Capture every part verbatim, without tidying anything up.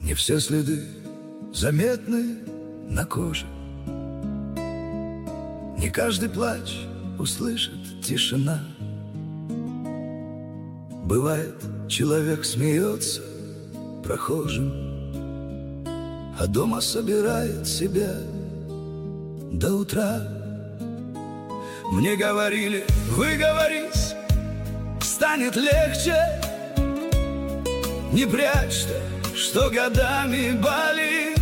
Не все следы заметны на коже, не каждый плач услышит тишина. Бывает, человек смеется прохожим, а дома собирает себя до утра. Мне говорили, выговорись, станет легче. Не прячь то, что годами болит.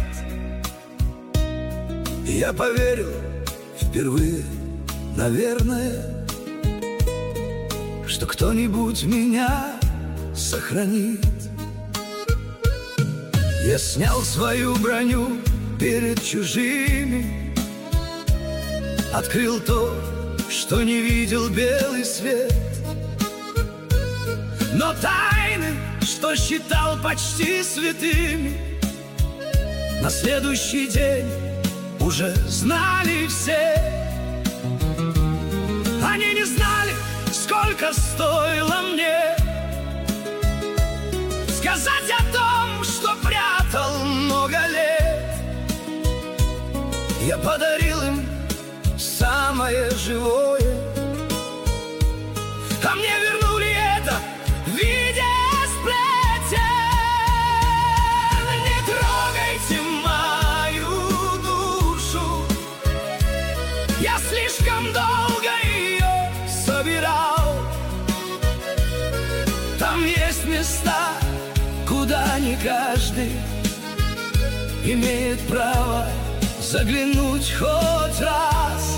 Я поверил впервые, наверное, что кто-нибудь меня сохранит. Я снял свою броню перед чужими, открыл то, что не видел белый свет. Но тайны, что считал почти святыми, на следующий день уже знали все. Они не знали, сколько стоило мне сказать о том, что прятал много лет. Я подарил им самое живое, а мне вернули это в виде сплетен. Не трогайте мою душу, я слишком долго ее собирал. Там есть места, куда не каждый имеет право заглянуть хоть раз.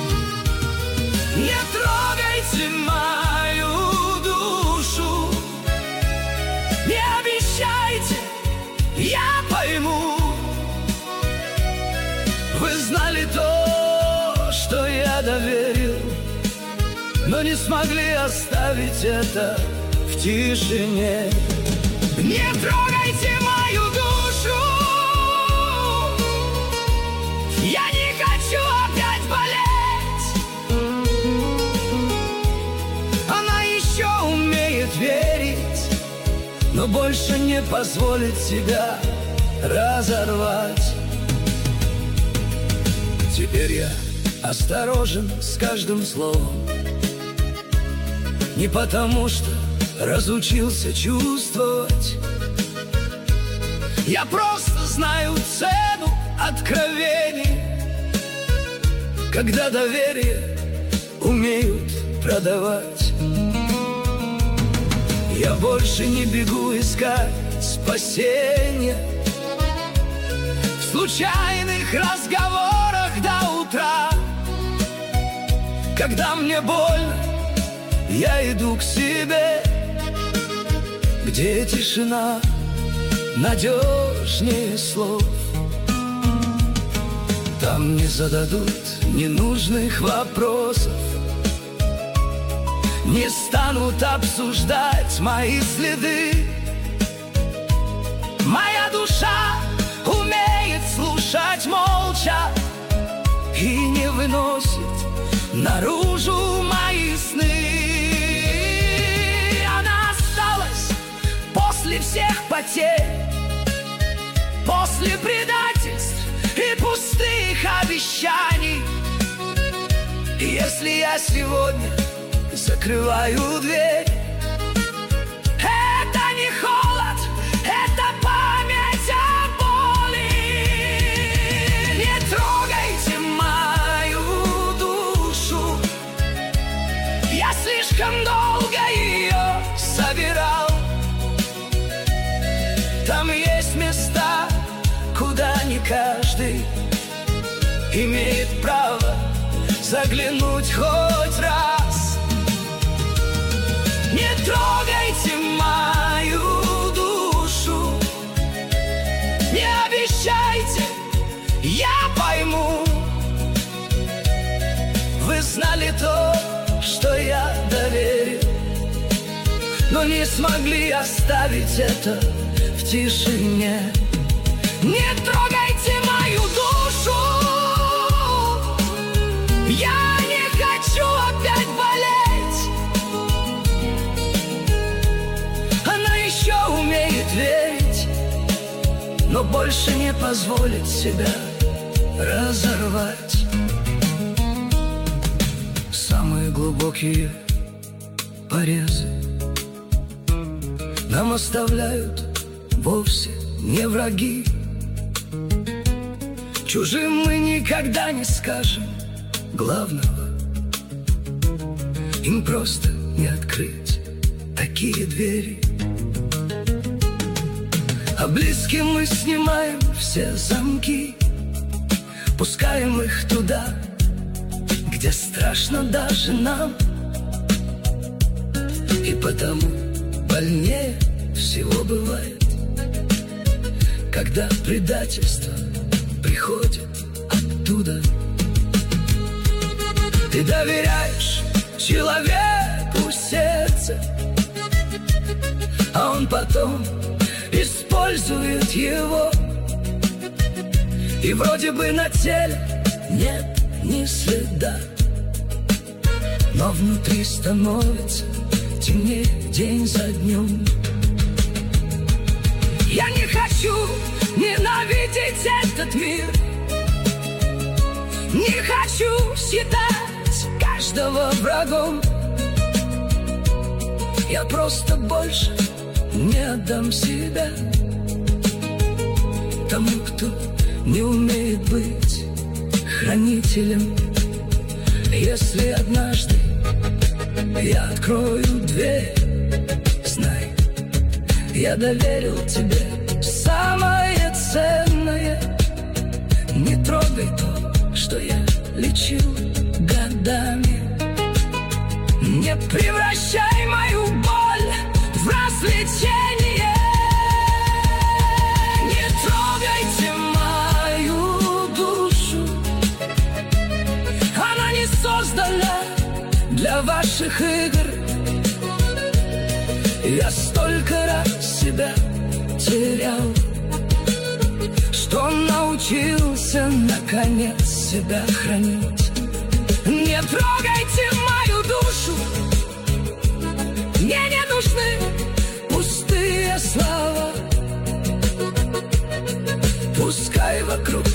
Не трогайте мою душу, не обещайте, я пойму. Вы знали то, что я доверил, но не смогли оставить это в тишине. Не трогайте мою душу, я не хочу опять болеть. Она еще умеет верить, но больше не позволит себя разорвать. Теперь я осторожен с каждым словом, не потому что разучился чувствовать. Я просто знаю цену откровений, когда доверие умеют продавать. Я больше не бегу искать спасения в случайных разговорах до утра. Когда мне больно, я иду к себе, где тишина надежнее слов. Там не зададут ненужных вопросов, не станут обсуждать мои следы. Моя душа умеет слушать молча и не выносит наружу мои сны. После всех потерь, после предательств и пустых обещаний, если я сегодня закрываю дверь, это не холод, это память о боли. Не трогайте мою душу, я слишком долго ее собирал. Там есть места, куда не каждый имеет право заглянуть хоть раз. Не трогайте мою душу, не обещайте, я пойму. Вы знали то, что я доверил, но не смогли оставить это в тишине. Не трогайте мою душу, я не хочу опять болеть. Она еще умеет верить, но больше не позволит себя разорвать. Самые глубокие порезы нам оставляют вовсе не враги. Чужим мы никогда не скажем главного. Им просто не открыть такие двери. А близким мы снимаем все замки, пускаем их туда, где страшно даже нам. И потому больнее всего бывает, когда предательство приходит оттуда. Ты доверяешь человеку сердце, а он потом использует его. И вроде бы на теле нет ни следа, но внутри становится темнее день за днем. Я не хочу ненавидеть этот мир, не хочу считать каждого врагом. Я просто больше не отдам себя тому, кто не умеет быть хранителем. Если однажды я открою дверь, знай, я доверил тебе самое ценное. Не трогай то, что я лечил годами. Не превращай мою боль в развлечение. Не трогайте мою душу, она не создана для ваших игр. Я столько раз себя терял, что научился наконец себя хранить. Не трогайте мою душу, мне не нужны пустые слова. Пускай вокруг